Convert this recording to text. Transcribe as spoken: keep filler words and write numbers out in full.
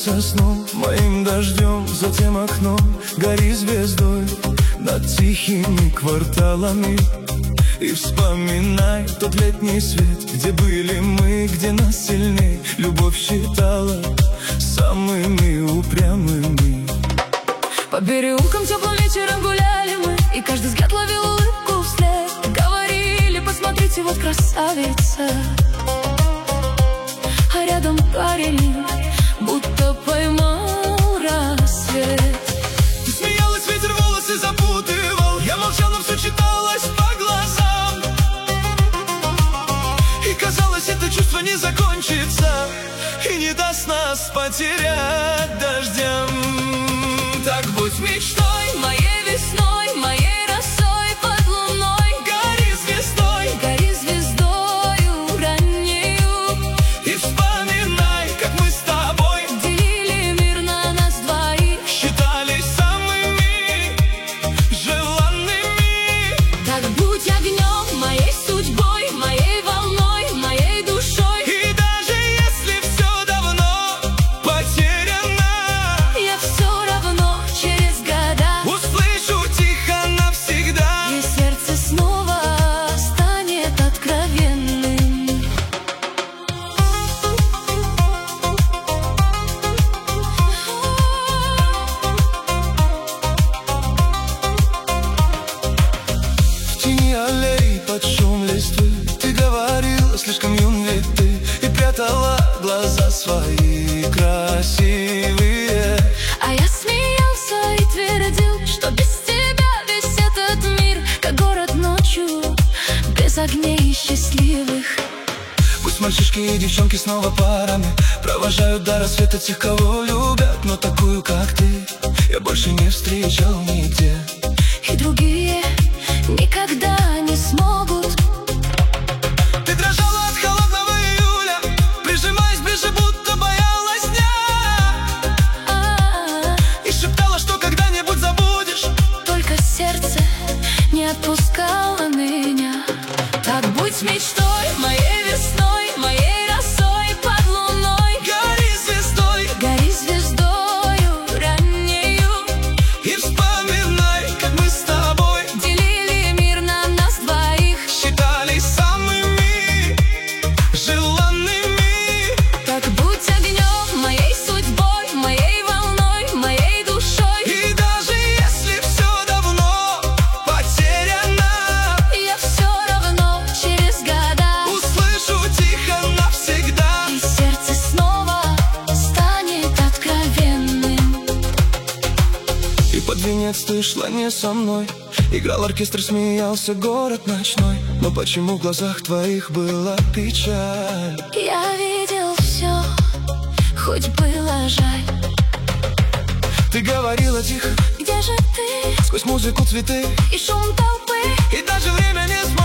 становится сном, моим дождем, затем окном. Гори звездой над тихими кварталами и вспоминай тот летний свет, где были мы, где нас сильней любовь считала самыми упрямыми. По переулкам теплым вечером гуляли мы, и каждый взгляд ловил улыбку вслед. Говорили: посмотрите, вот красавица. А рядом парень будто поймал рассвет. Ты смеялась, ветер волосы запутывал, я молчал, но все читалось по глазам. И казалось, это чувство не закончится и не даст нас потерять дождем. Так будь мечтой, моей весной, моей росой под луной. Гори звездой, гори звездою раннею и вспоминай, как мы с тобой делили мир на нас двоих, считались самыми желанными. Так будь огнем, моей судьбой, моей волной, моей душой. И даже если все давно потеряно, я все равно через года услышу тихо навсегда, и сердце снова станет откровенным. В тени аллей под шум листвы ты говорила, слишком юн ведь ты, и прятала глаза свои красивые. А я смеялся и твердил, что без тебя весь этот мир как город ночью, без огней счастливых. Пусть мальчишки и девчонки снова парами провожают до рассвета тех, кого любят, но такую, как ты, я больше не встречал нигде. И другие никогда не смогут. Ты дрожала от холодного июля, прижимаясь ближе, будто боялась дня, А-а-а. и шептала, что когда-нибудь забудешь. Только сердце не отпускало меня. Так будь мечтой, моей весной, моей росой под луной. Гори звездой, гори звездою раннею и вспоминай, как мы с тобой делили мир на нас двоих, считались самыми желанными. так будь огнем, моей судьбой, моей волной, моей душой. И даже если все давно потеряно, я все равно через года услышу тихо навсегда, и сердце снова станет откровенным. и под венец ты шла не со мной, играл оркестр, смеялся город ночной, но почему в глазах твоих была печаль? Я видел все, хоть было жаль. Ты говорила тихо, Где же ты? сквозь музыку, цветы, И шум толпы. и даже время не